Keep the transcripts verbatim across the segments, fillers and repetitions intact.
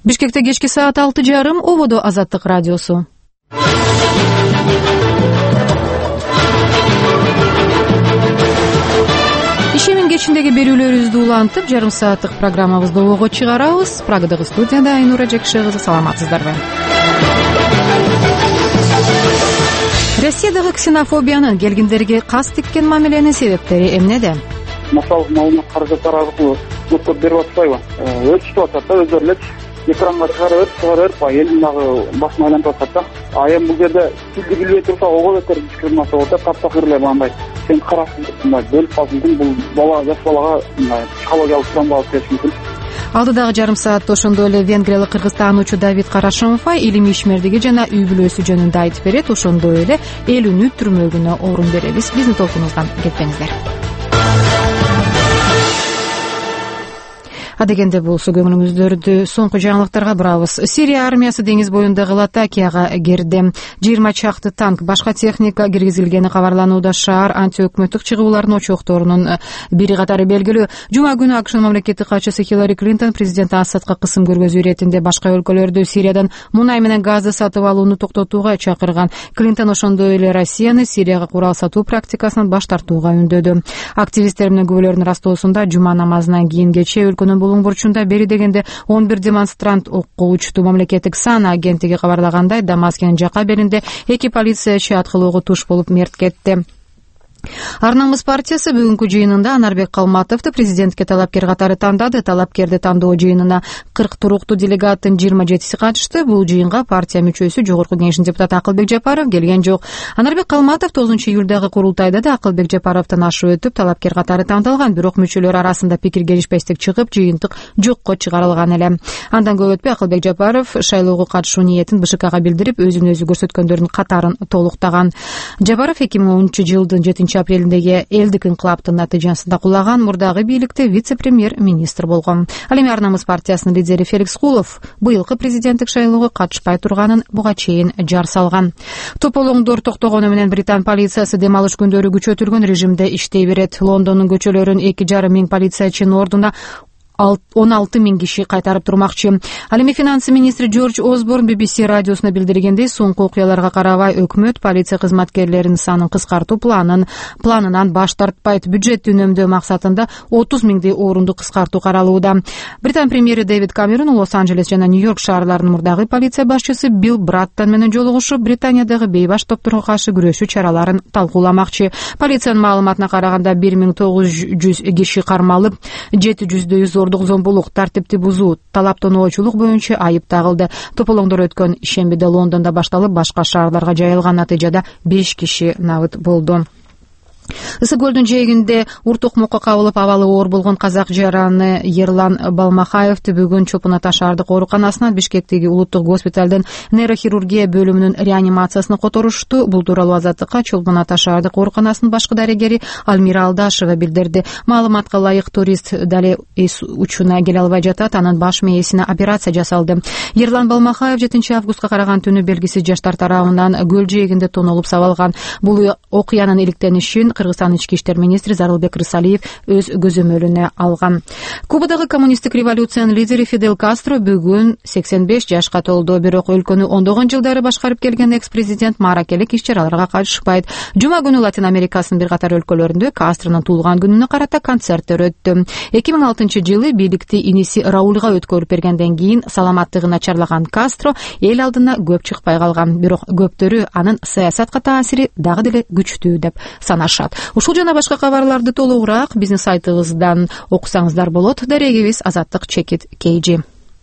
Бишкекте кечки саат алты жарым, Ободо Азаттык радиосу. Ишемин кечиндеги берүүлөрүбүздү улантып, жарым сааттык программабызды ого чыгарабыз. Прагадагы студияда Айнура Жекши кызы, саламатсыздарбы? Россиядагы ксенофобиянын, келгиндерге кас тиккен мамиленин себептери эмнеде? Массалык маалымат каражаттары аркылуу өткөрүп берип атпайбы? Өрчүтүп атат да, өздөрү эле экранга чыгарып, чыгарып, элдин дагы башын айлантып атат да. А эми бул жерде тилди билбей турса, ого бетер дискриминация болот да, таптакыр эле мындай. Сен карасың, мындай бөлүп калдың, бул бала, жаш балага мындай психологиялык травма алып келиши мүмкүн. Алдыдагы жарым саатта ошондой эле венгриялык кыргызтануучу Давид Карашымов илим ишмердиги жана үй бүлөсү жөнүндө айтып берет. Ошондой эле эл үнү түрмөгүнө орун беребиз. Биздин толкунубуздан кетпеңиздер. Адегенде болсо көңүлүңүздөрдү соңку жаңылыктарга бурабыз. Сирия армиясы деңиз боюндагы Латакияга кирди. жыйырма чакты танк, башка техника киргизилгени кабарланууда. Шаар антиөкмөттүк чыгуулардын очокторунун бири катары белгилүү. Жума күнү АКШнын мамлекеттик катчысы Хиллари Клинтон президент Асадка кысым көргөзүү иретинде башка өлкөлөрдү Сириядан мунай менен газды сатып алууну токтотууга чакырган. Клинтон ошондой эле Россияны Сирияга курал сатуу практикасынан баш тартууга үндөдү. Активисттер менен күбөлөрдүн растоосунда жума намазынан кийин кечээ өлкөнүн булуң бурчунда бери дегенде он бир демонстрант окко учту. Мамлекеттик САНА агенттиги кабарлагандай, Дамаскенин жака беринде эки полициячы аткылоого туш болуп мерт кетти. Ар намыс партиясы бүгүнкү жыйынында Анарбек Калматовду президентке талапкер катары тандады. Талапкерди тандоо жыйынына кырк туруктуу делегаттын жыйырма жетиси катышты. Бул жыйынга партия мүчөсү, Жогорку Кеңештин депутаты Акылбек Жапаров келген жок. Анарбек Калматов тогузунчу июлдагы курултайда да Акылбек Жапаровдон ашып өтүп, талапкер катары тандалган. Бирок мүчөлөр арасында пикир келишпестик чыгып, жыйынтык жокко чыгарылган эле. Андан көп өтпөй Акылбек Жапаров шайлоого катышуу ниетин БШКга билдирип, өзүн өзү көрсөткөндөрдүн катарын толуктаган. Жапаров эки миң онунчу жылдын жетинчи апрелиндеги элдик инкылаптын натыйжасында кулаган, мурдагы бийликте вице-премьер-министр болгон. Ал эми Ар намыс партиясынын лидери Феликс Кулов быйылкы президенттик шайлоого катышпай турганын буга чейин жар салган. Тополоңдор токтогону менен Британ полициясы дем алыш күндөрү күчөтүлгөн режимде иштей берет. Лондондун көчөлөрүн эки жарым миң полициячынын ордуна он алты миң киши кайтарып турмакчы. Ал эми финанс министри Джордж Осборн би би си радиосуна билдиргендей, соңку окуяларга карабай өкмөт полиция кызматкерлеринин санын кыскартуу планын планынан баш тартпайт. Бюджетти үнөмдөө максатында отуз миңдей орунду кыскартуу каралууда. Британ премьери Дэвид Камерон Лос-Анджелес жана Нью-Йорк шаарларынын мурдагы полиция башчысы Билл Браттон менен жолугушуп, Британиядагы бейбаш топторго каршы күрөшүү чараларын талкууламакчы. Полициянын маалыматына караганда бир миң тогуз жүз киши кармалып, жети жүздөй зордук, зомбулук, тартипти бузуу, талаптоочулук боюнча айып тагылды. Тополоңдор өткөн ишембиде Лондондо башталып, башка шаарларга жайылган. Натыйжада беш киши набыт болду. Ысык көлдүн жээгинде уртукмокко кабылып абалы оор болгон казак жараны Ерлан Балмахаевди бүгүн Чопун Ата шаардык ооруканасынан Бишкектеги улуттук госпиталдын нейрохирургия бөлүмүнүн реанимациясына которушту. Бул тууралуу Азаттыкка Чопун Ата шаардык ооруканасынын башкы дарегери Алмира Алдашева билдирди. Маалыматка ылайык, турист дали эс учуна келе албай жатат, анын баш мээсине операция жасалды. Ерлан Балмахаев жетинчи августка караган түнү белгисиз жаштар тарабынан көл жээгинде тонолуп сабалган. Бул окуянын иликтенишин Кыргызстан ички иштер министри Зарылбек Рысалиев өз көзөмөлүнө алган. Кубадагы коммунисттик революциянын лидери Фидель Кастро бүгүн сексен беш жашка толду. Бирок өлкөнү ондогон жылдары башкарып келген экс-президент мааракелик иш-чараларга катышпайт. Жума күнү Латин Америкасынын бир катар өлкөлөрүндө Кастронун туулган күнүнө карата концерттер өттү. эки миң алтынчы жылы бийликти иниси Раульга өткөрүп бергенден кийин саламаттыгы начарлаган Кастро эл алдына көп чыкпай калган. Бирок көптөрү анын саясатка таасири дагы деле күчтүү деп санашат. Ушул жана башка кабарларды толугураак биздин сайтыбыздан окусаңыздар болот. Дарегибиз Азаттык чекит кейжи.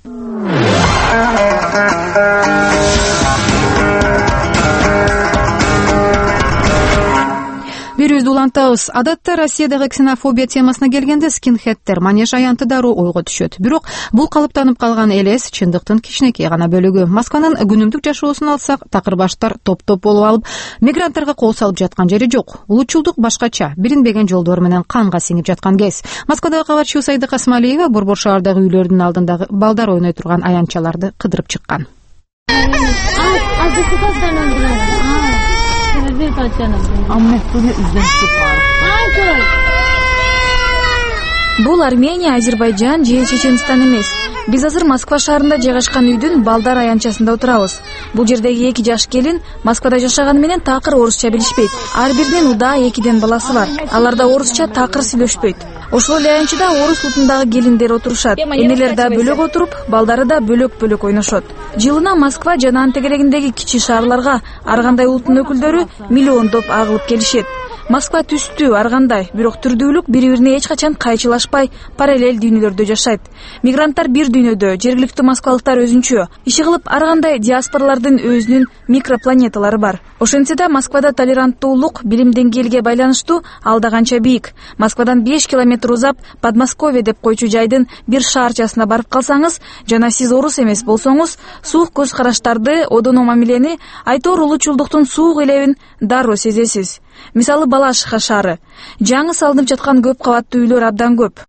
Берүүбүздү улантабыз. Адатта Россиядагы ксенофобия темасына келгенде скинхеддер, манеж аянты дароо ойго түшөт. Бирок бул калыптанып калган элес чындыктын кичинекей гана бөлүгү. Москванын күнүмдүк жашоосун алсак, такырбаштар топ-топ болуп алып, мигранттарга кол салып жаткан жери жок. Улутчулдук башкача, билинбеген жолдор менен канга сиңип жаткан кез. Москвадагы кабарчы Сайда Касмалиева Борбор шаардагы үйлөрдүн алдындагы балдар ойной турган аянтчаларды кыдырып чыккан. Бул Армения, Азербайджан же Чеченстан эмес. Биз азыр Москва шаарында жайгашкан үйдүн балдар аянтчасында отурабыз. Бул жердеги эки жаш келин Москвада жашаганы менен такыр орусча билишпейт. Ар биринин удаа экиден баласы бар. Алар да орусча такыр сүйлөшпөйт. Ошол эле аянтчада орус улутундагы келиндер отурушат. Энелер да бөлөк отуруп, балдары да бөлөк-бөлөк ойношот. Жылына Москва жана анын тегерегиндеги кичи шаарларга ар кандай улуттун өкүлдөрү миллиондоп агылып келишет. Москва түстүү ар кандай, бирок түрдүүлүк бири-бирине эч качан кайчылашпай, параллель дүйнөлөрдө жашайт. Мигранттар бир дүйнөдө, жергиликтүү москвалыктар өзүнчө. Иши кылып ар кандай диаспоралардын өзүнүн микропланеталары бар. Ошентсе да Москвада толеранттуулук, билим деңгээлиге байланыштуу алда канча бийик. Москвадан беш километр узап, Подмосковье деп койчу жайдын бир шаарчасына барып калсаңыз, жана сиз орус эмес болсоңуз, суук көз караштарды, одоно мамилени, айтор улуучулдуктун суук элебин дароо сезесиз. Мисалы Балашиха шаары. Жаңы салынып жаткан көп кабаттуу үйлөр абдан көп.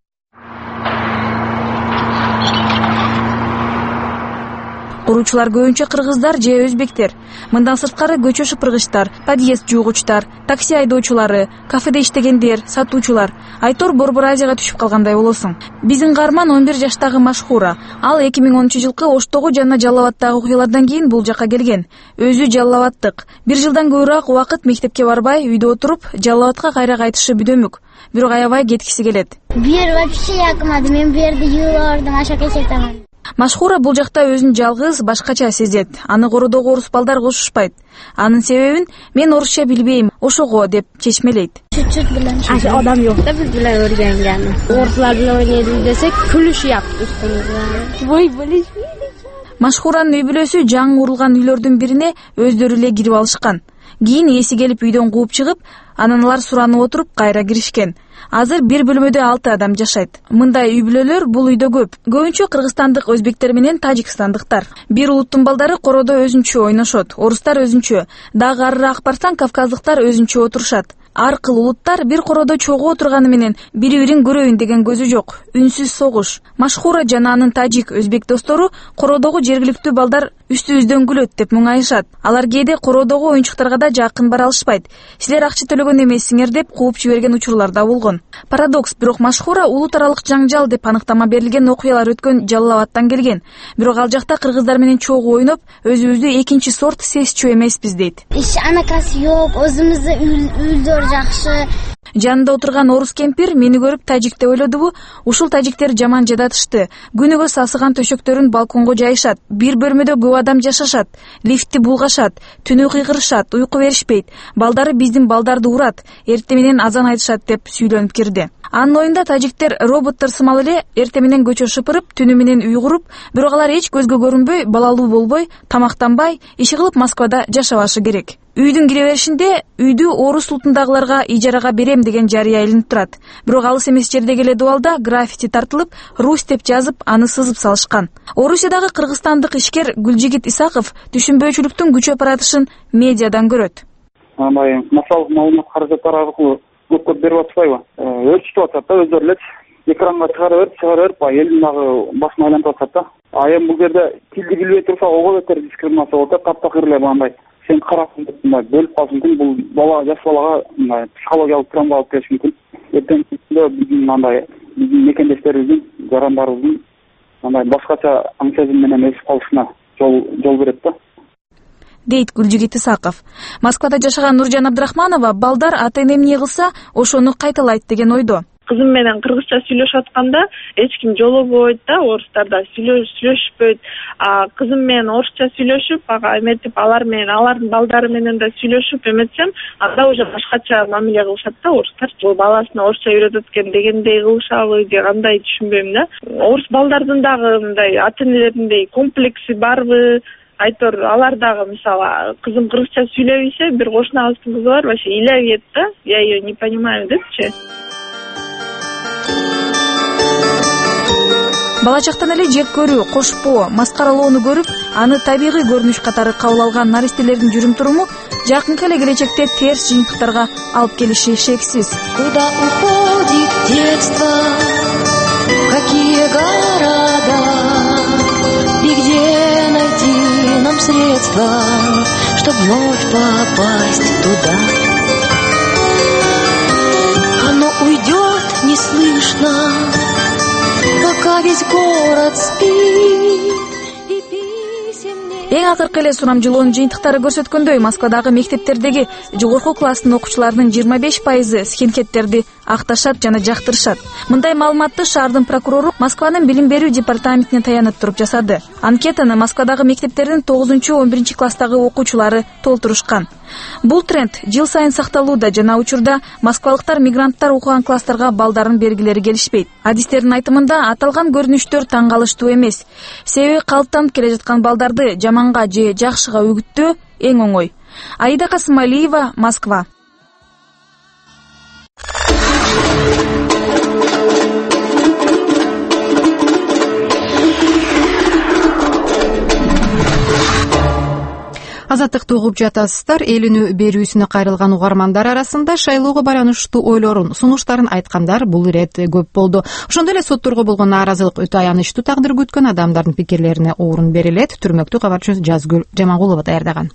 Куруучулар көбүнчө кыргыздар же өзбектер. Мындан сырткары көчө шыпыргычтар, подъезд жуугучтар, такси айдоочулары, кафеде иштегендер, сатуучулар. Айтор Борбор Азияга түшүп калгандай болосуң. Биздин каарман он бир жаштагы Машхура. Ал эки миң онунчу жылкы Оштогу жана Жалал Абадтагы окуялардан кийин бул жакка келген. Өзү Жалал Абадтык. Бир жылдан көбүрөөк убакыт мектепке барбай, үйдө отуруп, Жалал Абадка кайра кайтышы бүдөмүк. Бирок аябай кеткиси келет. Бир вообще якмады, мен бу жерде юлордум, ашак эсептемин. Машхура бул жакта өзүн жалгыз, башкача сезет. Аны кородогу орус балдар кошушпайт. Анын себебин мен орусча билбейм, ошого деп чечмелейт. Чуть-чуть билем. Аша адам жок да биз билен өргөнгөнү. Орустар билен ойнойбуз десек, күлүшүп үстүбүзгө. Бой билишпейт. Машхуранын үй бүлөсү жаңы курулган үйлөрдүн бирине өздөрү эле кирип алышкан. Кийин эси келип үйдөн кууп чыгып, анан алар суранып отуруп кайра киришкен. Азыр бир бөлмөдө алты адам жашайт. Мындай үй бүлөлөр бул үйдө көп. Көбүнчө кыргызстандык, өзбектер менен тажикстандыктар. Бир улуттун балдары кородо өзүнчө ойношот, орустар өзүнчө. Дагы арыраак барсаң кавказдыктар өзүнчө отурушат. Ар кыл улуттар бир кородо чогуу отурганы менен бири-бирин көрөйүн деген көзү жок. Үнсүз согуш. Машхура жана анын тажик, өзбек достору кородогу жергиликтүү балдар үстүбүздөн күлөт деп муңайышат. Алар кээде кородогу оюнчуктарга да жакын бара алышпайт. Силер акча төлөгөн эмессиңер деп кууп жиберген учурлар да болгон. Парадокс, бирок Машхура улут аралык жаңжал деп аныктама берилген окуялар өткөн Жалал Абадтан келген. Бирок ал жакта кыргыздар менен чогуу ойноп, өзүбүздү экинчи сорт сесчү эмеспиз дейт. Иш анакасы жок, өзүбүздү үйлдөр жакшы. Жанында отурган орус кемпир мени көрүп тажик деп ойлодубу? Ушул тажиктер жаман жадатышты. Күнүгө сасыган төшөктөрүн балконго жайышат. Бир бөлмөдө көп адам жашашат. Лифтти булгашат, түнү кыйгырышат, уйку беришпейт. Балдары биздин балдарды урат, эртең менен азан айтышат деп сүйлөнүп кирди. Анын оюнда тажиктер роботтор сымал эле эртең менен көчө шыпырып, түнү менен үй куруп, бирок алар эч көзгө көрүнбөй, балалуу болбой, тамактанбай, иши кылып Москвада жашабашы керек. Үйдүн кире беришинде үйдү орус улутундагыларга ижарага берем деген жарыя илинип турат. Бирок алыс эмес жердеги эле дубалда граффити тартылып, Русь деп жазып, аны сызып салышкан. Орусиядагы кыргызстандык ишкер Гүлжигит Исаков түшүнбөөчүлүктүн күчөп баратышын медиадан көрөт. Андай массалык маалымат каражаттары аркылуу көп берип атпайбы? Өрчүтүп атат да өздөрү эле. Экранга чыгара берип, чыгара берип, элдин дагы башын айлантып атат да. А эми бул жерде тилди билбей турса, ого бетер дискриминация болот да, таптакыр эле мындай. Сен карасың деп мындай бөлүп калышы мүмкүн. Бул бала, жаш балага мындай психологиялык травма алып келиши мүмкүн. Эртеңгисинде биздин мындай биздин мекендештерибиздин, жарандарыбыздын мындай башкача аң сезим менен өсүп калышына жол жол берет да. Дейт Гүлжигит Исаков. Москвада жашаган Нуржан Абдрахманова балдар ата эне эмне кылса, ошону кайталайт деген ойдо. Кызым менен кыргызча сүйлөшүп атканда эч ким жолобойт да, орустарда сүйлөшпөйт. А кызым менен орусча сүйлөшүп, ага эметип, алар менен, алардын балдары менен да сүйлөшүп эметсем, анда уже башкача мамиле кылышат да орустар. Бул баласына орусча үйрөтөт экен дегендей кылышабы же кандай түшүнбөйм да. Орус балдардын дагы мындай ата энелериндей комплекси барбы? Айтор, алар дагы мисалы кызым кыргызча сүйлөбөйсө, бир кошунабыздын кызы бар, вообще илебет да. Я её не понимаю депчи. Бала чактан эле жек көрүү, кошпоо, маскаралоону көрүп, аны табигый көрүнүш катары кабыл алган наристелердин жүрүм-туруму жакынкы эле келечекте терс жыйынтыктарга алып келиши шексиз. Куда уходит детство, какие города, и где найти нам средства, чтоб вновь попасть туда? Оно уйдет неслышно, пока весь город спит. И писем нет. Эң акыркы эле сурамжылоонун жыйынтыктары көрсөткөндөй, Москвадагы мектептердеги жогорку класстын окуучуларынын жыйырма беш пайызы скинхедтерди акташат жана жактырышат. Мындай маалыматты шаардын прокурору Москванын билим берүү департаментине таянып туруп жасады. Анкетаны Москвадагы мектептердин тогузунчу он биринчи класстагы окуучулары толтурушкан. Бул тренд жыл сайын сакталууда жана учурда москвалыктар мигранттар окуган класстарга балдарын бергилери келишпейт. Адистердин айтымында аталган көрүнүштөр таң калыштуу эмес. Себеби калыптанып келе жаткан балдарды жаманга же жакшыга үгүттөө эң оңой. Аида Касымалиева, Москва. Азаттыкты угуп жатасыздар. Эл үнү берүүсүнө кайрылган угармандар арасында шайлоого байланыштуу ойлорун, сунуштарын айткандар бул ирет көп болду. Ошондой эле сотторго болгон нааразылык өтө аянычтуу тагдыр күткөн адамдардын пикирлерине орун берилет. Түрмөктүү кабарчыбыз Жазгүл Жамагулова даярдаган.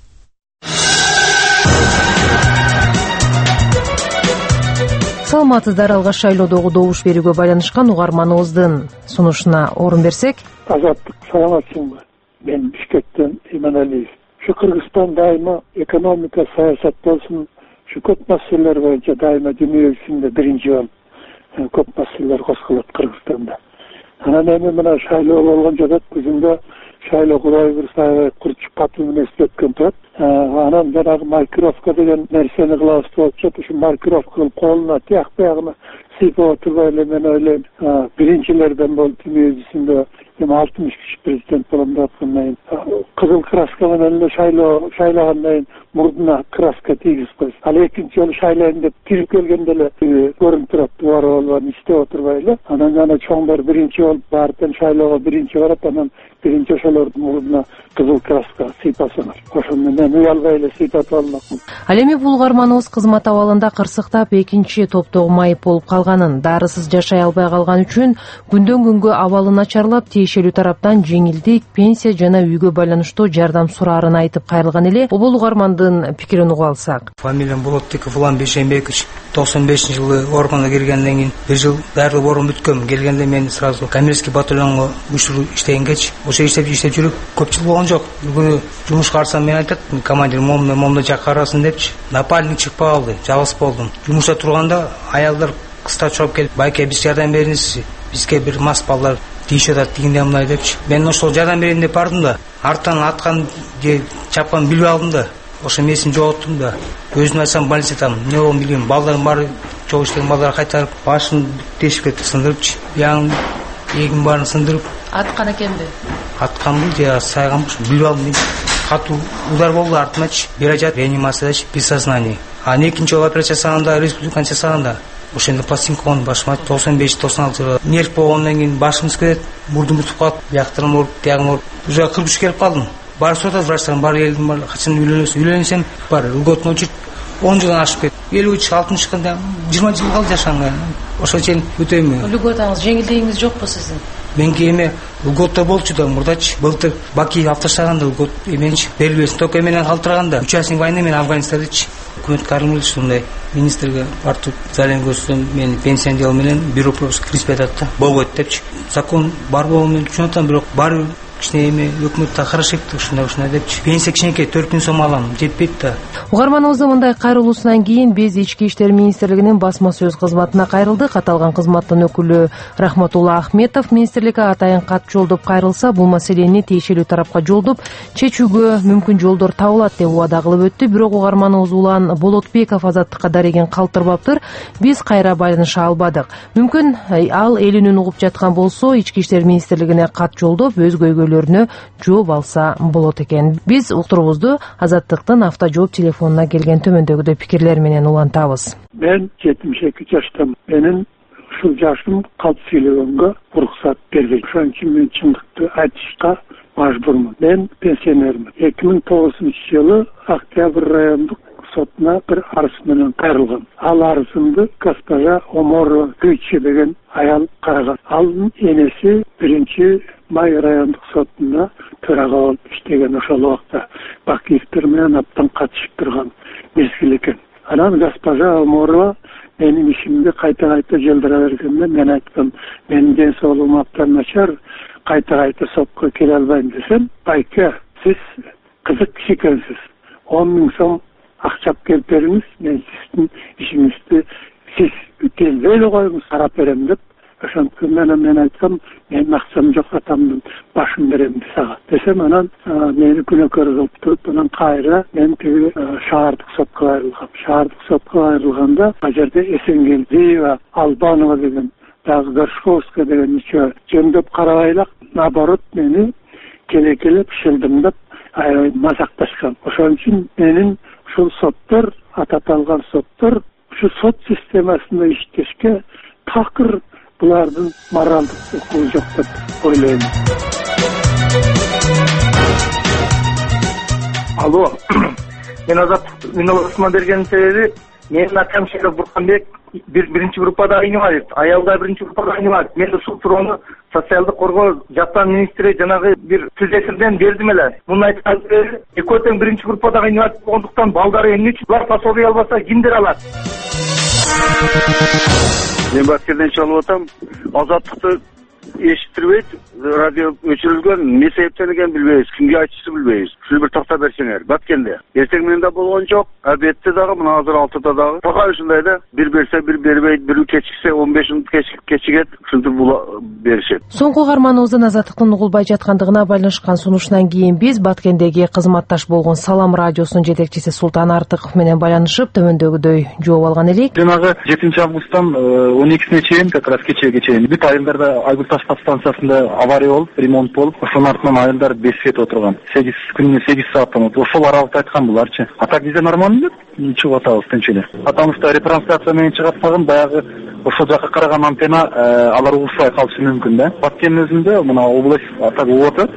Саламатсыздар, алгач шайлоодогу добуш берүүгө байланышкан угарманыбыздын сунушуна орун берсек. Азаттык, саламатсыңбы? Мен Бишкектен Иманалиев. Şu Kırgızstan daima ekonomika, siyaset olsun, şu köp meseleler boyunca daima dünya ölçüsünde birinci ol. Yani köp meseleler koskulat Kırgızstan'da. Ana neymi bana şaylı olgan jadat kızında şaylı kuray bir sayı kurçuk katılımını esletken turat. Anam janagı markirovka degen nerseni kılavuzdu olacak. Şu markirovkanın koluna, tiyak bayağına sıypa oturbayla ben öyle birincilerden bol dünya ölçüsünde altmış kişi prezident bolamda atkanlayın. Kızıl kraskalan eline şayla, şaylaganlayın murduna kraska tegiz koyuz. Al ekinci yolu şaylayında girip gelgendele görün turat duvar olvan iste oturbayla. Anan yana çoğunlar birinci yol barıdan şaylağa birinci varat anan birinci şalardı murduna kızıl kraska sıypasanar. Koşundan ben uyalbayla sıypat almak mı? Ал эми бул угарманыбыз кызмат абалында кырсыктап экинчи топтогу майып болуп калганын, дарысыз жашай албай калган үчүн күндөн күнгө абалы начарлап, тиешелүү тараптан жеңилдик, пенсия жана үйгө байланыштуу жардам сураарын айтып кайрылган эле. Бул угармандын пикирин угуп алсак. Фамилиям Болотбеков Улан Бейшенбекович. токсон бешинчи жылы органга келгенден кийин бир жыл даярлык орун бүткөм. Келгенде мен сразу коммерческий батальонго учур иштегенге ошо иштеп иштеп жүрүп көп жыл болгон жок. Бир күнү жумушка барсам мен айтат, командир момун момунда жакка карасын депчи. Напальник чыкпай калды, жалгыз болдум. Жумушта турганда аялдар кыста чогуп келип, байке биз жардам бериңизчи, бизге бир мас балдар тийишип атат дегенде мындай депчи. Мен ошол жардам берейин деп бардым да, арттан аткан же чапкан билбей алдым да. Ошо месин жоготтум да. Өзүм айтсам больницадам. Эмне болгонун билбейм. Балдардын баары чогуу иштеген балдар кайтарып, башын тешип кетти, сындырыпчы. Яң эгин баарын сындырып. Аткан экенби? Атканбы же сайганбы, билбей алдым. Катуу удар болду артымачы. Бир ай жатып реанимациядачы, без сознания. А экинчи жолу операция жасаганда, республиканы жасаганда ошондо пластинка кону башыма токсон беш токсон алты жылы нерв болгондон кийин башым кетет, мурдум бүтүп калат, бияктарым ооруп, тиягым ооруп. Уже кырк үч келип калдым. Бар сотат врачтарым, бар элдим, бар качан үйлөнөсүң, үйлөнсөм бар льготный очередь он жылдан ашып кетти. элүү үч алтымыш чыкканда жыйырма жыл калды жашаганга. Ошо чейин өтөйм. Льготаңыз, жеңилдигиңиз жокпу сиздин? Менки эме льготта болчу да мурдачы. Былтыр Баки автошаганда льгот эменчи берилбесин ток эменен калтырганда участник войны мен Афганистандачы. Өкмөт кармылчы сондай министрге бартып зален көрсөм мен пенсияны дел менен бюро пропуск кирип атат да. Болбойт депчи. Закон бар болуну мен түшүнүп атам, бирок бар кичине эме өкмөттө карашыктык ушундай ушундай депчи. Пенсия кичинекей төрт миң сом алам, жетпейт да. Угарманыбыздын мындай кайрылуусунан кийин биз Ички иштер министрлигинин басма сөз кызматына кайрылдык. Аталган кызматтын өкүлү Рахматулла Ахметов министрликке атайын кат жолдоп кайрылса, бул маселени тиешелүү тарапка жолдоп чечүүгө мүмкүн жолдор табылат деп убада кылып өттү. Бирок угарманыбыз Улан Болотбеков азаттыкка дарегин калтырбаптыр. Биз кайра байланыша албадык. Мүмкүн ал элинин угуп жаткан болсо, Ички иштер министрлигине кат жолдоп өз көйгөйлөрүнө жооп алса болот экен. Биз уктурубузду азаттыктын автожжооп телефонуна келген төмөндөгүдөй пикирлер менен улантабыз. Мен жетимиш эки жаштамын. Менин ушул жашым калп сүйлөгөнгө уруксат бербейт. Ошон үчүн мен чындыкты айтышка мажбурмун. Мен пенсионермин. эки миң тогузунчу жылы Октябрь райондук сотуна бир арыз менен кайрылган. Ал арызымды госпожа Оморова Гүччү деген аял караган. Алдын энеси биринчи май райондук сотуна төрага болуп иштеген. Ошол убакта Бакиевдер менен аптан катышып турган мезгил экен. Анан госпожа Оморова benim işimdi kayta kayta жылдыра бергенде мен айткам, менин ден соолугум абдан начар, кайта кайта сотко келе албайм десем, байке, siz kızık kişi ekensiniz. on ming so'm akçap kelip beriniz, men sizin işinizdi, siz gelbeyle koyunuz, sarap verem dep, oşontun menen men aytsam, men maksam jok atamdın, başım berem sağa. Desem anan meni günökör kılıp, anan kayra men tigi şahardık sotko ayrılgam. Şahardık sotko ayrılganda, ajerde Esengeli ve Albanova degen, dagı Горшковska degen niçö jöndöp karabaylak, nabarot meni kele kelep şıldımdap mazaktaşkan. Oşon üçün menin şu sotlar, atatalgan sotlar, şu sot sistemasında işleşke takır bulardın moraldık okuğu yok dep oylayım. Alo, men Azat Ünal bergen sebebi, menin atam Şeref Burkanbek bir birinci gruppada ayınıma dedi. Ayalda birinci gruppada ayınıma dedi. Men de şu turonu sosyaldık korgoo jatan ministri janagı bir tüzesinden berdim ele. Bunu aytkan sebebi, ekoten birinci gruppada ayınıma dedi. Onduktan baldары emne üçün bular пособие албаса kimdir alat? Men Batkentden çalıp atam, Azatlıkты eşittirбейт, radio öçürülgön, ne sebepten eken bilbeyiz, kimge aytçысы bilbeyiz. Şunu bir takta berseňer, Batkentde. Erteň menende bolgon jok, abette dagı, mına hazır altıda dagı. Taka şundayda, bir berse, bir berбейт, bir keçikse, on beş minut keçiget, şuntur bula berişet. Соңку каарманыбыздын азаттыктын угулбай жаткандыгына байланышкан сунуштан кийин биз Баткендеги кызматташ болгон Салам радиосунун жетекчиси Султан Артыков менен байланышып, төмөндөгүдөй жооп алган элек. Жанагы жетинчи августтан он экисине чейин, как раз кечеге чейин, бүт айылдарда Айгулташ станциясында авария болуп, ремонт болуп, ошонун артынан айылдар бесет отурган. сегиз күнүнө сегиз сааттан отуруп, ошол аралыкта айткан буларчы. А так бизде нормально эле чыгып атабыз тынч эле. Атамызда ретрансляция менен чыгатпаган, баягы ошол жака караган антенна алар угушпай калышы мүмкүн да. Баткендин өзүндө мына область атак болуп атат.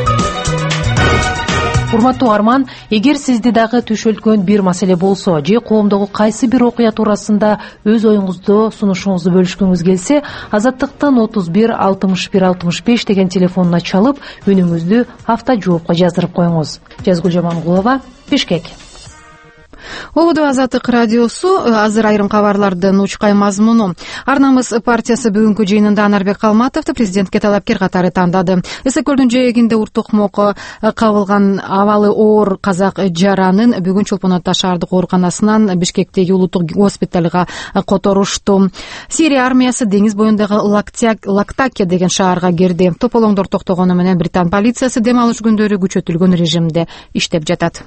Урматтуу Арман, эгер сизди дагы түшөлткөн бир маселе болсо, же коомдогу кайсы бир окуя туурасында өз оюңузду, сунушуңузду бөлүшкүңүз келсе, Азаттыктын отуз бир алтымыш бир алтымыш беш деген телефонуна чалып, үнүңүздү автожоопко жаздырып коюңуз. Жазгүл Жамангулова, Бишкек. Обуду Азаттык радиосу, азыр айрым кабарлардын учкай мазмуну. Арнамыз партиясы бүгүнкү жыйынында Анарбек Калматовду президентке талапкер катары тандады. Эсек көлдүн жээгинде уртукмок кабылган абалы оор казак жаранын бүгүн Чолпон Ата шаардык ооруканасынан Бишкектеги улуттук госпиталга которушту. Сирия армиясы деңиз боюндагы Лактакия деген шаарга кирди. Тополоңдор токтогону менен Британ полициясы дем алыш күндөрү күчөтүлгөн режимде иштеп жатат.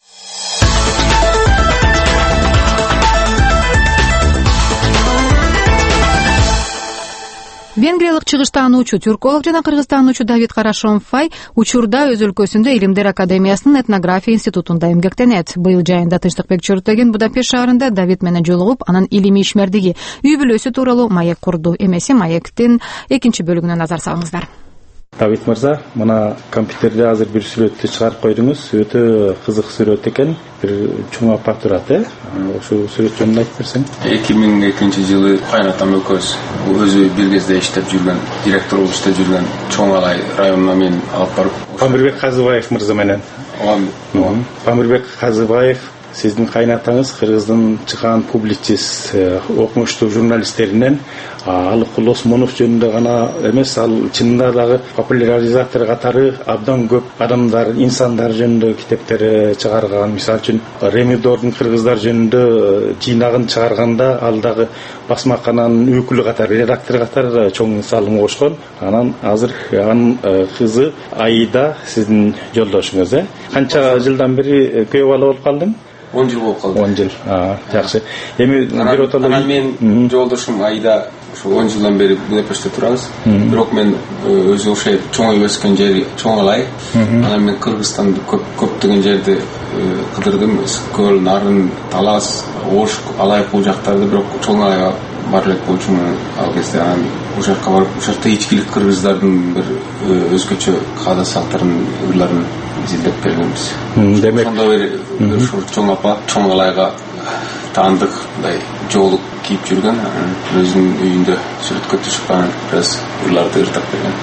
Венгриялык чыгыштаануучу, тюрколог жана кыргызстандагы Давид Карашонфай учурда өз өлкөсүндө Илимдер академиясынын этнография институтунда эмгектенет. Быйыл жайында Тынчтыкбек Чөртөгөн Будапешт шаарында Давид менен жолугуп, анын илимий ишмердиги, үй бүлөсү тууралуу маек курду. Эмеси маектин экинчи бөлүгүнө назар салыңыздар. Давид мырза, мына компьютерде азыр бир сүрөттү чыгарып койдуңуз. Өтө кызык сүрөт экен. Бир чоң апа турат, э? Ошол сүрөт жөнүндө айтып берсең. эки миң экинчи жылы кайнатам экөөбүз өзү бир кезде иштеп жүргөн, директор болуп иштеп жүргөн Чоң Алай районуна мен алып барып. Памирбек Казыбаев мырза менен. Памирбек Казыбаев сиздин кайнатаңыз Кыргыздын чыккан публицист, окумуштуу журналисттеринен. Ал Кул Осмонов жөнүндө гана эмес, ал чынында дагы популяризатор катары абдан көп адамдар, инсандар жөнүндө китептер чыгарган. Мисалы үчүн Ремидордун кыргыздар жөнүндө жыйнагын чыгарганда ал дагы басмакананын өкүлү катары, редактор катары чоң салым кошкон. Анан азыр анын кызы Аида сиздин жолдошуңуз, э? Канча жылдан бери күйөө бала болуп калдың? он жыл болуп калды. он жыл. А, жакшы. Эми бир отоло анан мен жолдошум Аида ошо он жылдан бери Будапештте турабыз. Бирок мен өзү ошо чоңоюп өскөн жери Чоң Алай. Анан мен Кыргызстанды көп көптөгөн жерди кыдырдым. Көл, Нарын, Талас, Ош, Алай бул жактарды, бирок Чоң Алайга барып элек болчумун ал кезде. Анан ошол жака барып, ошол жакта ичкилик кыргыздардын бир өзгөчө каада салттарын, ырларын изилдеп бергенбиз. Демек, ошондо бери ушул Чоң апа Чоң Алайга таандык мындай жоолук кийип жүргөн, өзүнүн үйүндө сүрөткө түшүп анан бир аз ырларды ырдап берген.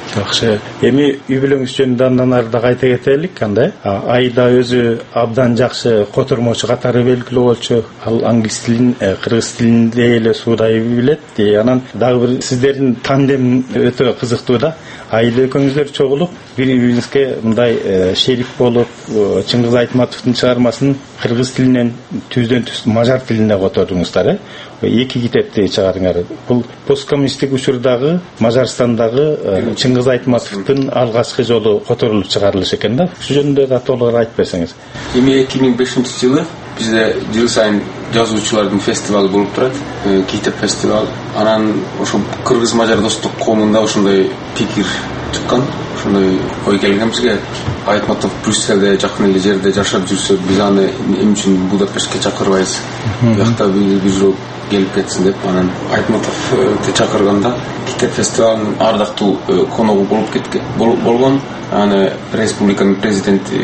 Жакшы. Эми үй бүлөңүз жөнүндө андан ары да кайта кетелик. Андай Айда өзү абдан жакшы котормочу катары белгилүү болчу. Ал англис тилин, кыргыз тилин эле суудай билет. Анан дагы бир сиздердин тандем өтө кызыктуу да. Айда экөөңүздөр чогулуп бири-бириңизге мындай шерик болуп, Чыңгыз Айтматовдун чыгармасын кыргыз тилинен түздөн түз мажар тилине котордуңуздар, э? Эки китепти чыгардыңар. Бул посткоммунисттик учурдагы Мажарстандагы Чыңгыз Айтматовдун алгачкы жолу которулуп чыгарылышы экен да. Ушул жөнүндө да толугураак айтып берсеңиз. эми эки миң бешинчи жылы бизде жыл сайын жазуучулардын фестивалы болуп турат, китеп фестивал. Анан ошо кыргыз мажар достук коомунда ошондой пикир чыккан, ошондой ой келген бизге. Айтматов Брюсселде жакын эле жерде жашап жүрсө, биз аны эмне үчүн Будапештке чакырбайбыз? Биякта бир жол келип кетсин деп, анан Айтматовду чакырганда китеп фестивалынын ардактуу коногу болуп кеткен болгон. Аны республиканын президенти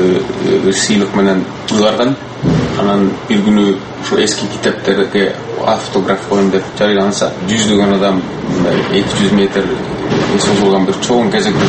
сыйлык менен ыгарган. Анан бир күнү ошо эски китептерге автограф коюм деп жарыяланса, жүздөгөн адам эки жүз метр созулган бир чоң кезекте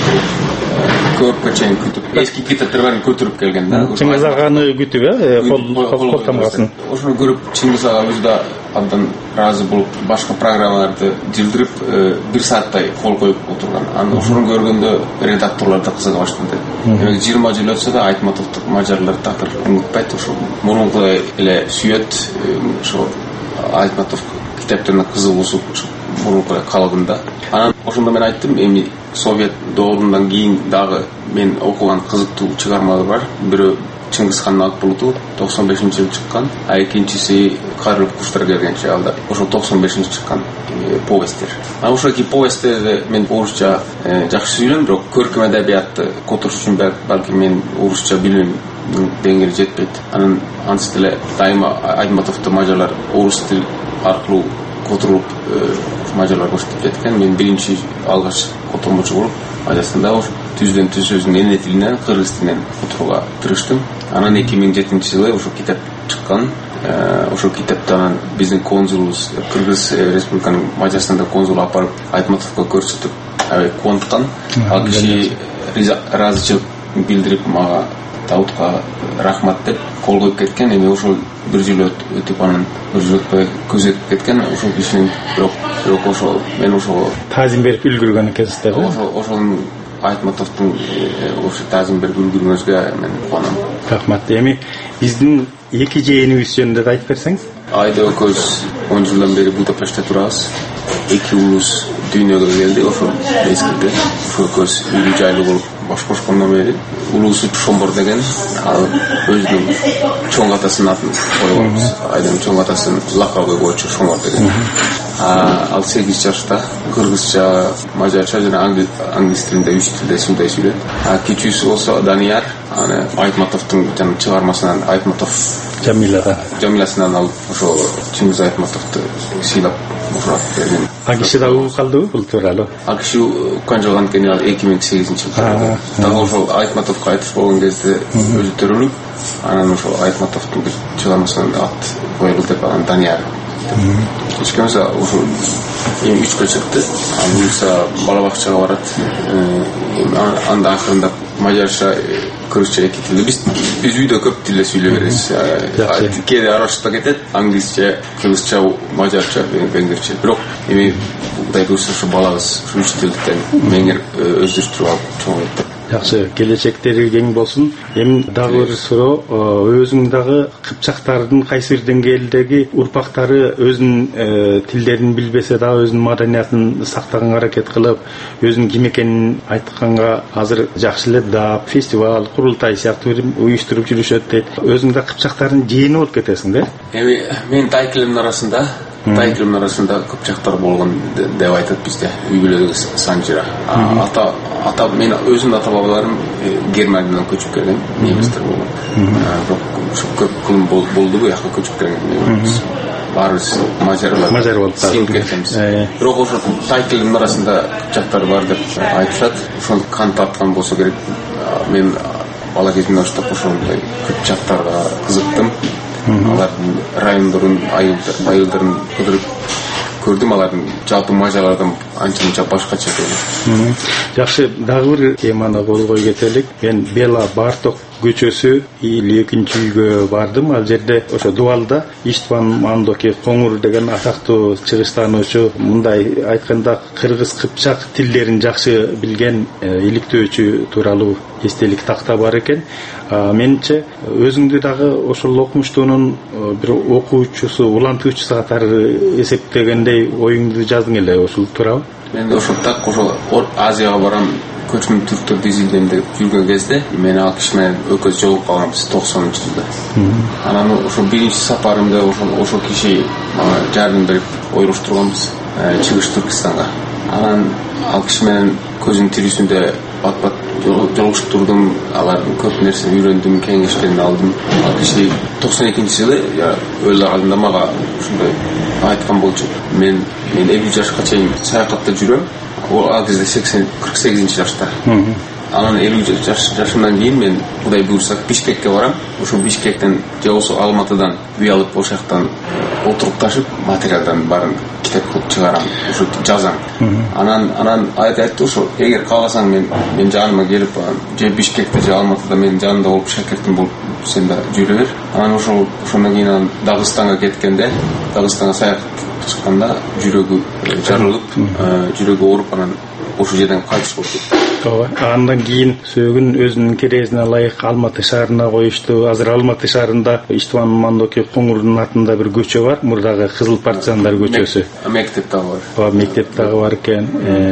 туруп көпкө чейин күтүп, эски китептер баарын көтөрүп келген да. Чыңгыз аганы күтүп, э, кол тамгасын. Ошону көрүп Чыңгыз ага өзү да абдан разы болуп, башка программаларды жылдырып, бир сааттай кол коюп отурган. Анан ошону көргөндө редакторлор да кызыга баштады. Демек жыйырма жыл өтсө да Айтматовду мажарлар такыр унутпайт, ошо мурункудай эле сүйөт, ошо Айтматов китептерине кызыгуусу мурункудай калыбында. Анан ошондо мен айттым, эми Совет доорунан кийин дагы мен окуган кызыктуу чыгармалар бар. Бирөө Чыңгыз хандын ак булуту токсон бешинчи жылы чыккан, а экинчиси Кайрылып куштар келгенче алда ошо токсон бешинчи чыккан повесттер. Анан ошол эки повесттерди мен орусча жакшы сүйлөйм, бирок көркөм эдебиятты которуш үчүн балки мен орусча билим деңгээли жетпейт. Анан антип эле дайыма Айтматовду мажарлар орус тил аркылуу которулуп мажарлар көчүп кеткен. Мен биринчи алгач котормочу болуп Мажарстанда ошо түздөн түз өзүнүн эне тилинен, кыргыз тилинен которууга тырыштым. Анан эки миң жетинчи жылы ошо китеп чыккан. Ошо китепти анан биздин консулубуз, Кыргыз Республиканын Мажарстанда консулу апарып Айтматовго көрсөтүп, аябай кубанткан. Ал киши ыраазычылык билдирип мага Даутка рахмат деп кол коюп кеткен. Эми ошол бир жыл өтүп анан бир жыл өтпөй көзөтүп кеткен. Ошол кишинин бирок бирок ошо мен ошого таазим берип үлгүргөн экенсиздер. Ошо ошонун Айтматовдун ошо таазим берип үлгүргөнүзгө мен кубанам. Рахмат. Эми биздин эки жээнибиз жөнүндө да айтып берсеңиз. Айда экөөбүз он жылдан бери Будапештте турабыз. Эки улус дүйнөгө келди ошол мезгилде. Ошо экөөбүз үй жайлуу болуп баш кошкондон бери улуусу Шомбор деген, ал өзүнүн чоң атасынын атын койгонбуз. Айдын чоң атасынын лакабы боюнча Шомбор деген. Ал сегиз жашта кыргызча, мажарча жана англис тилинде үч тилде сүйлөй сүйлөйт. А кичүүсү болсо Данияр, аны Айтматовдун жана чыгармасынан Айтматов Жамилада. Жамиласынан алып ошо Чыңгыз Айтматовду сыйлап мурат берген. А киши да угуп калдыбы бул тууралуу? А киши уккан жок анткени ал эки миң сегизинчи жылы. Дагы ошол Айтматовго айтыш болгон кезде өзү төрөлүп, анан ошол Айтматовдун бир чыгармасынан ат коелу деп анан Данияр. Ишкенсе ошол эми үчкө чыкты. Анысы бала бакчага барат. Анда акырында мажарча, кыргызча эки тилде биз биз үйдө көп тилде сүйлөй беребиз. Кээде аралашып кетет, англисче, кыргызча, мажарча, венгерче. Бирок эми кудай көрсө ошо балабыз ушу үч тилден меңер өздөртүрүп алып чоңойт. Жакшы, келечектери кең болсун. Эми дагы бир суроо, өзүң дагы кыпчактардын кайсы бир деңгээлдеги урпактары өзүнүн тилдерин билбесе да өзүнүн маданиятын сактаганга аракет кылып, өзүнүн ким экенин айтканга азыр жакшы эле дап, фестиваль, курултай сыяктуу уюштуруп жүрүшөт дейт. Өзүң да кыпчактардын жээни болуп кетесиң да? Эми мен тайкелимдин арасында Тайкелимдин арасында кыпчактар болгон деп айтат бизде. Үй бүлөдөгү санжыра. Ата ата мен өзүмдүн ата бабаларым Германиядан көчүп келген, немистер болгон. Бирок ушу көп кылым болду бу жака көчүп келген. Баарыбыз мажарлар. Мажар болуп сиңип кеткенбиз. Бирок ошо тайкелимдин арасында кыпчактар бар деп айтышат. Ошону кан тарткан болсо керек. Мен бала кезимден баштап ошондой кыпчактарга кызыктым. Алардын райондорун, айылдарын кыдырып көрдүм, алардын жалпы мажарлардан анча мынча башкача экен. Жакшы, дагы бир теманы колгой кетелик. Мен Бела Барток көчөсү или экинчи үйгө бардым. Ал жерде ошо Дубалда Иштван Мандоки Коңур деген атактуу чыгыштануучу, мындай айтканда кыргыз кыпчак тилдерин жакшы билген иликтөөчү тууралуу эстелик такта бар экен. Менче өзүңдү дагы ошол окумуштуунун бир окуучусу, улантуучусу катары эсептегендей оюңду жаздың эле, ошол туурабы? Мен ошол так ошол Азияга барам, көчмөн түрктөрдү изилдейм деп жүргөн кезде мен ал киши менен экөөбүз жолугуп калганбыз токсонунчу жылда. Анан ошол биринчи сапарымда ошол ошол киши мага жардам берип ойруштурганбыз Чыгыш Түркистанга. Анан ал киши менен көзүнүн тирүүсүндө бат-бат жолугуштурдум, алардын көп нерсени үйрөндүм, кеңештерин алдым. Ал киши токсон экинчи жылы өлүп алдында мага ушундай айткан болчу. Мен мен элүү жашка чейин саякатта жүрөм. Ол ал кезде сексен кырк сегизинчи жашта. Анан элүү жашымдан кийин мен Кудай буйрса Бишкекке барам. Ошо Бишкектен же болсо Алматыдан үй алып ошол жактан отуруп ташып материалдан баарын китеп кылып чыгарам, ошо жазам. Анан анан айтты ошо эгер кааласаң мен мен жаныма келип же Бишкекте же Алматыда менин жанымда болуп шакиртим болуп сен да жүрө бер. Анан ошол ошондон кийин Дагыстанга кеткенде, Дагыстанга саякат чыкканда жүрөгү жарылып, жүрөгү ооруп анан ошол жерден кайтыш болуп кетти. Ооба. Андан кийин сөөгүн өзүнүн керезине ылайык Алматы шаарына коюшту. Азыр Алматы шаарында Иштван Мандоки Коңурдун атында бир көчө бар, мурдагы Кызыл партизандар көчөсү. Мектеп дагы бар. Ооба, мектеп дагы бар экен.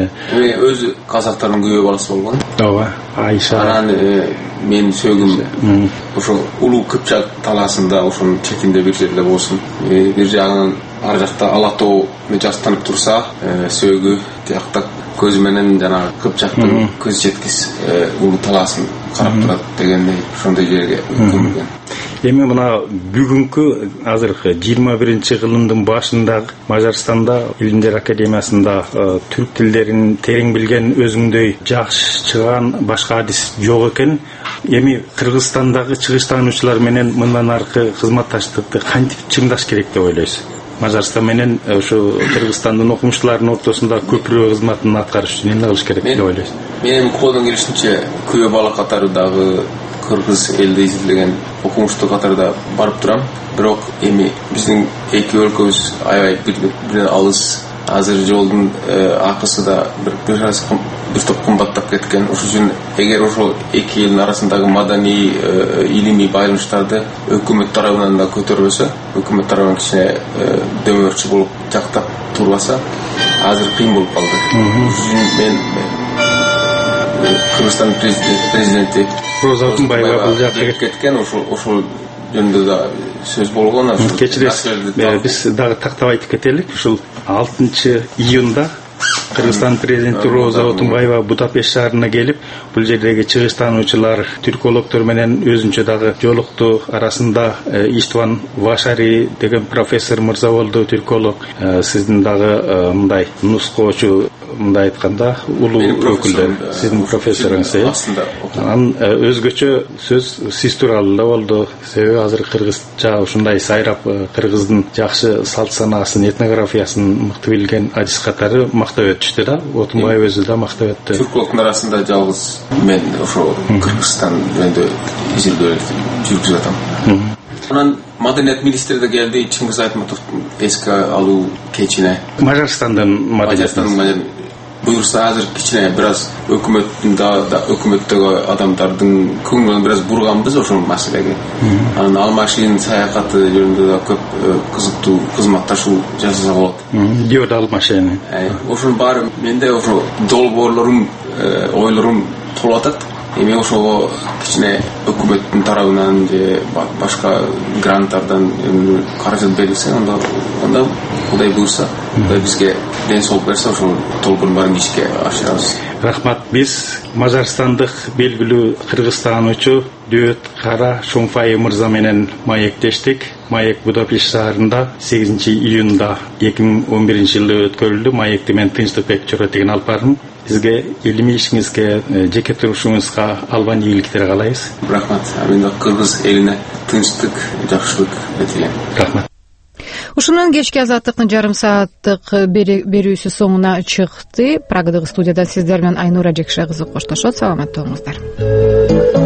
Өзү казактардын күйөө баласы болгон. Ооба, Айша. Анан мен сөөгүм ошо улуу Кыпчак талаасында, ошонун четинде бир жерде болсун. Бир жагынан ар жакта Ала тоо жастанып турса, сөөгү тиякта көз менен жана Кыпчактын көз жеткис улуу талаасын карап турат дегендей ошондой жерге көмүлгөн. Эми мына бүгүнкү азыркы жыйырма биринчи кылымдын башындагы Мажарстанда Илимдер академиясында түрк тилдерин терең билген, өзүңдөй жакшы чыган башка адис жок экен. Эми Кыргызстандагы чыгыштануучулар менен мындан аркы кызматташтыкты кантип чыңдаш керек деп ойлойсуз? Мажарстан менен ошо Кыргызстандын окумуштуларынын ортосунда көпүрө кызматын аткарыш үчүн эмне кылыш керек деп ойлойсуз? Мен колдон келишинче күйөө бала катары дагы кыргыз элди изилдеген окумуштуу катарда барып турам. Бирок эми биздин эки өлкөбүз аябай бир алыс. Азыр жолдун акысы да бир бир топ кымбаттап кеткен. Ошол үчүн эгер ошол эки элдин арасындагы маданий, илимий байланыштарды өкмөт тарабынан да көтөрбөсө, өкмөт тарабынан кичине дөмөрчү болуп жактап турбаса, азыр кыйын болуп калды. Ошол үчүн мен Кыргызстан президенти Роза Отунбаева бул жакка кеткен, ошол ошол жөнүндө да сөз болгон. Кечиресиз, биз дагы тактап айтып кетелик. Ушул алтынчы июнда Кыргызстан президенти Роза Отунбаева Будапешт шаарына келип, бул жердеги чыгыштануучулар, түркологдор менен өзүнчө дагы жолукту. Арасында Иштван Вашари деген профессор мырза болду, түрколог. Сиздин дагы мындай нускоочу, мындай айтканда улуу өкүлдөр, сиздин профессоруңуз. Анан өзгөчө сөз сиз тууралуу да болду. Себеби азыр кыргызча ушундай сайрап, кыргыздын жакшы салт санаасын, этнографиясын мыкты билген адис катары мактап өтүштү да. Отунбаев өзү да мактап өттү. Түркологдун арасында жалгыз мен ошо Кыргызстан жөнүндө изилдөө жүргүзүп атам. Анан маданият министри да келди, Чыңгыз Айтматовдун эске алуу кечине. Мажарстандын маданият буйрса азыр кичине бир аз өкмөттүн да өкмөттөгү адамдардын көңүлүн бир аз бурганбыз ошол маселеге. Анан Алмашинин саякаты жөнүндө да көп кызыктуу кызматташуу жасаса болот. Диод Алмашин. Ошонун баары менде ошо долбоорлорум, ойлорум толуп атат. Эми ошого кичине өкмөттүн тарабынан же башка гранттардан каражат берилсе, анда анда Кудай буйрса, Кудай бизге ден соолук берсе, ошол толкун баарын ишке ашырабыз. Рахмат. Биз мажарстандык белгилүү кыргызстануучу Дөт Кара Шомфай мырза менен маектештик. Маек Будапешт шаарында сегизинчи июнда эки миң он биринчи жылы өткөрүлдү. Маекти мен Тынчтыкбек Чоротеген алып бардым. Сизге илимий ишиңизге, жеке турушуңузга албан ийгиликтер каалайбыз. Рахмат. Мен да кыргыз элине тынчтык, жакшылык тилейм. Рахмат. ушун менен кечки азаттыктын жарым сааттык берүүсү соңуна чыкты. Прагадагы студиядан сиздер менен Айнура Жекше кызы коштошот. Саламатта болуңуздар.